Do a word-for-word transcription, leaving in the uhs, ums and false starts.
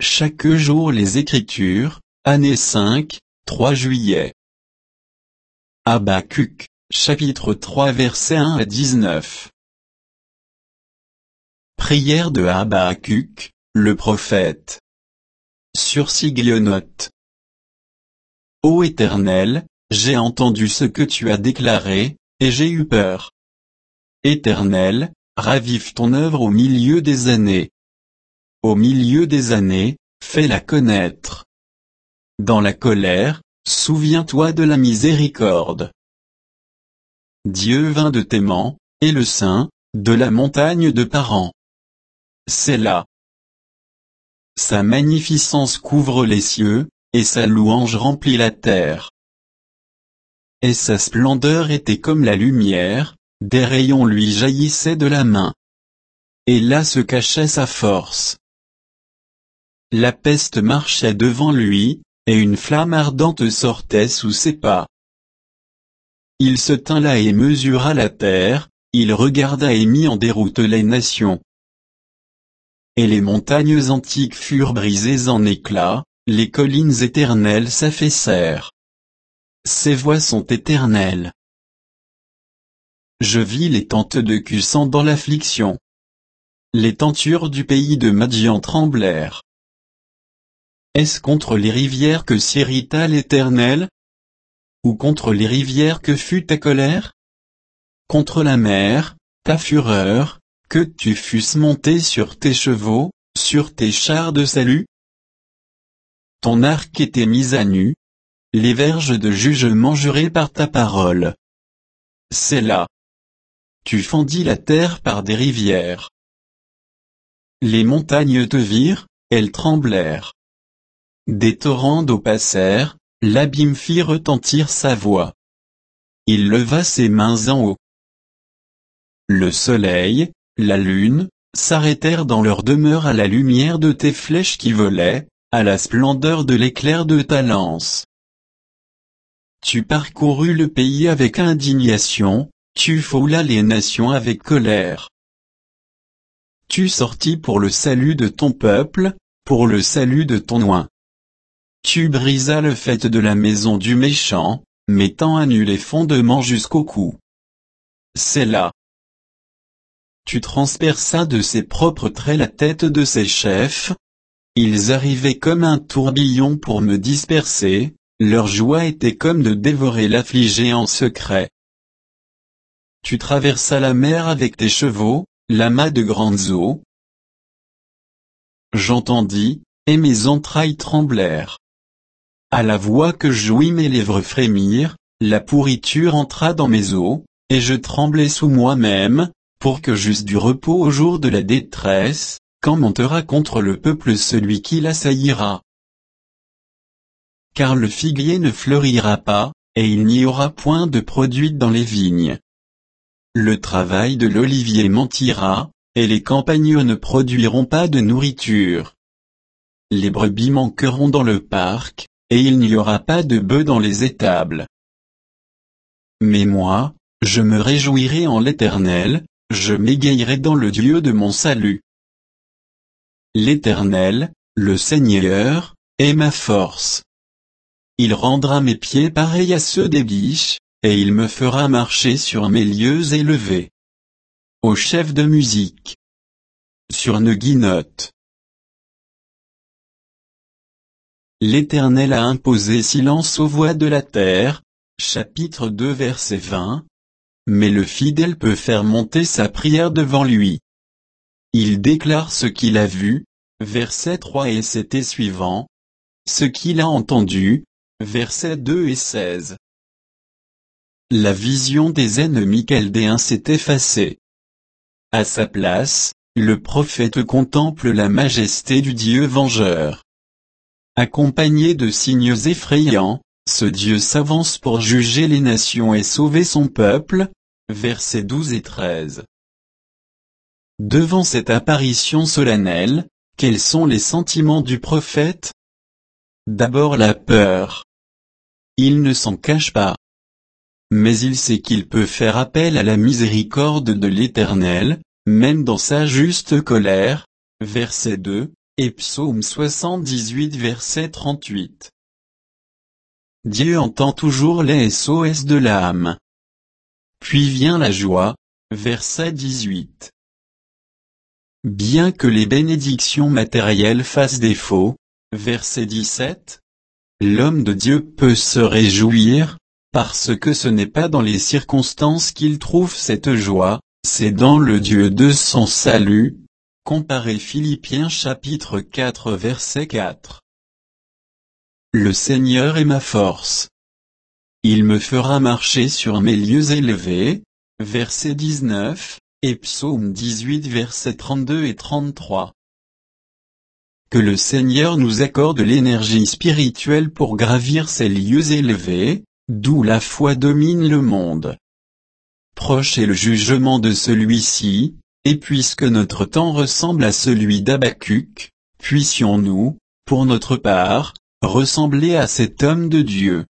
chaque jour les Écritures, année cinq, trois juillet. Habacuc, chapitre trois versets un à dix-neuf. Prière de Habacuc, le prophète. Sur Siglionote. Ô Éternel, j'ai entendu ce que tu as déclaré, et j'ai eu peur. Éternel, ravive ton œuvre au milieu des années. Au milieu des années, fais-la connaître. Dans la colère, souviens-toi de la miséricorde. Dieu vint de Théman, et le Saint, de la montagne de Paran. Sélah. Sa magnificence couvre les cieux, et sa louange remplit la terre. Et sa splendeur était comme la lumière, des rayons lui jaillissaient de la main. Et là se cachait sa force. La peste marchait devant lui, et une flamme ardente sortait sous ses pas. Il se tint là et mesura la terre, il regarda et mit en déroute les nations. Et les montagnes antiques furent brisées en éclats, les collines éternelles s'affaissèrent. Ses voies sont éternelles. Je vis les tentes de Cusan dans l'affliction. Les tentures du pays de Madian tremblèrent. Est-ce contre les rivières que s'irrita l'Éternel? Ou contre les rivières que fut ta colère? Contre la mer, ta fureur, que tu fusses monté sur tes chevaux, sur tes chars de salut? Ton arc était mis à nu. Les verges de jugement jurées par ta parole. Sélah. Tu fendis la terre par des rivières. Les montagnes te virent, elles tremblèrent. Des torrents d'eau passèrent, l'abîme fit retentir sa voix. Il leva ses mains en haut. Le soleil, la lune, s'arrêtèrent dans leur demeure à la lumière de tes flèches qui volaient, à la splendeur de l'éclair de ta lance. Tu parcourus le pays avec indignation, tu foulas les nations avec colère. Tu sortis pour le salut de ton peuple, pour le salut de ton oint. Tu brisas le faîte de la maison du méchant, mettant à nu les fondements jusqu'au cou. Sélah. Tu transperças de ses propres traits la tête de ses chefs. Ils arrivaient comme un tourbillon pour me disperser, leur joie était comme de dévorer l'affligé en secret. Tu traversas la mer avec tes chevaux, l'amas de grandes eaux. J'entendis, et mes entrailles tremblèrent. À la voix que jouis mes lèvres frémirent, la pourriture entra dans mes os, et je tremblai sous moi-même, pour que j'eusse du repos au jour de la détresse, quand montera contre le peuple celui qui l'assaillira. Car le figuier ne fleurira pas, et il n'y aura point de produit dans les vignes. Le travail de l'olivier mentira, et les campagnols ne produiront pas de nourriture. Les brebis manqueront dans le parc, et il n'y aura pas de bœufs dans les étables. Mais moi, je me réjouirai en l'Éternel, je m'égayerai dans le Dieu de mon salut. L'Éternel, le Seigneur, est ma force. Il rendra mes pieds pareils à ceux des biches, et il me fera marcher sur mes lieux élevés. Au chef de musique. Sur une guinotte. L'Éternel a imposé silence aux voix de la terre, chapitre deux verset vingt. Mais le fidèle peut faire monter sa prière devant lui. Il déclare ce qu'il a vu, verset trois et sept et suivant. Ce qu'il a entendu, versets deux et seize. La vision des ennemis chaldéens s'est effacée. À sa place, le prophète contemple la majesté du Dieu vengeur. Accompagné de signes effrayants, ce Dieu s'avance pour juger les nations et sauver son peuple, versets douze et treize. Devant cette apparition solennelle, quels sont les sentiments du prophète? D'abord la peur. Il ne s'en cache pas. Mais il sait qu'il peut faire appel à la miséricorde de l'Éternel, même dans sa juste colère, verset deux, et psaume soixante-dix-huit verset trente-huit. Dieu entend toujours les S O S de l'âme. Puis vient la joie, verset dix-huit. Bien que les bénédictions matérielles fassent défaut, verset dix-sept, l'homme de Dieu peut se réjouir, parce que ce n'est pas dans les circonstances qu'il trouve cette joie, c'est dans le Dieu de son salut. Comparez Philippiens chapitre quatre verset quatre. Le Seigneur est ma force. Il me fera marcher sur mes lieux élevés, verset dix-neuf, et psaume dix-huit versets trente-deux et trente-trois. Que le Seigneur nous accorde l'énergie spirituelle pour gravir ces lieux élevés, d'où la foi domine le monde. Proche est le jugement de celui-ci, et puisque notre temps ressemble à celui d'Habacuc, puissions-nous, pour notre part, ressembler à cet homme de Dieu.